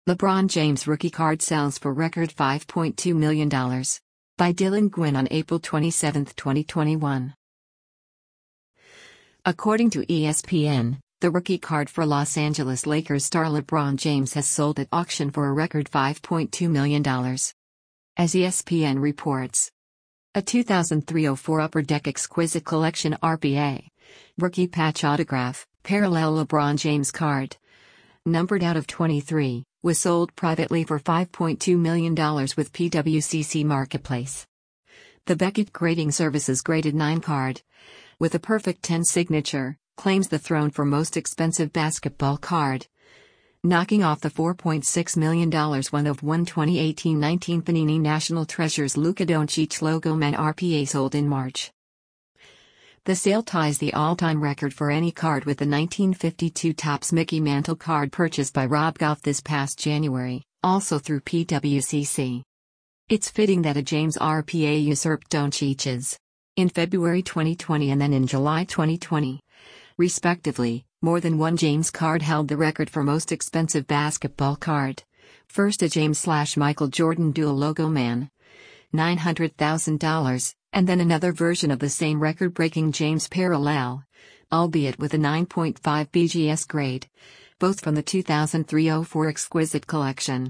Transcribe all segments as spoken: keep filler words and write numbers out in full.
LeBron James rookie card sells for record five point two million dollars. By Dylan Gwynn on April twenty-seventh, twenty twenty-one. According to E S P N, the rookie card for Los Angeles Lakers star LeBron James has sold at auction for a record five point two million dollars. As E S P N reports, a two thousand three oh four Upper Deck Exquisite Collection R P A rookie patch autograph, parallel LeBron James card, numbered out of twenty-three, was sold privately for five point two million dollars with P W C C Marketplace. The Beckett Grading Services graded nine card, with a perfect ten signature, claims the throne for most expensive basketball card, knocking off the four point six million dollars one of one twenty eighteen nineteen Panini National Treasures Luka Doncic Logo Man R P A sold in March. The sale ties the all-time record for any card with the nineteen fifty-two Topps Mickey Mantle card purchased by Rob Goff this past January, also through P W C C. It's fitting that a James R P A usurped Doncic's in February twenty twenty and then in July twenty twenty, respectively. More than one James card held the record for most expensive basketball card. First a James-slash-Michael Jordan Dual Logo Man, nine hundred thousand dollars, and then another version of the same record-breaking James parallel, albeit with a nine point five B G S grade, both from the two thousand three oh four Exquisite Collection.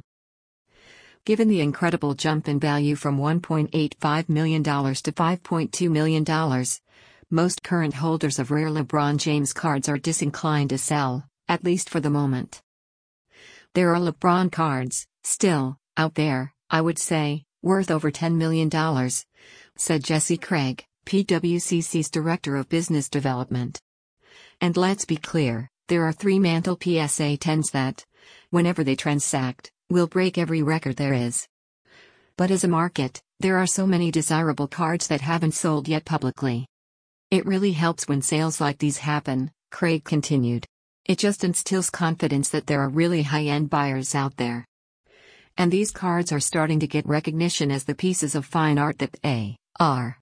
Given the incredible jump in value from one point eight five million dollars to five point two million dollars, most current holders of rare LeBron James cards are disinclined to sell, at least for the moment. There are LeBron cards, still, out there, I would say, worth over ten million dollars, said Jesse Craig, P W C C's Director of Business Development. And let's be clear, there are three Mantle P S A tens that, whenever they transact, will break every record there is. But as a market, there are so many desirable cards that haven't sold yet publicly. It really helps when sales like these happen, Craig continued. It just instills confidence that there are really high-end buyers out there. And these cards are starting to get recognition as the pieces of fine art that they are.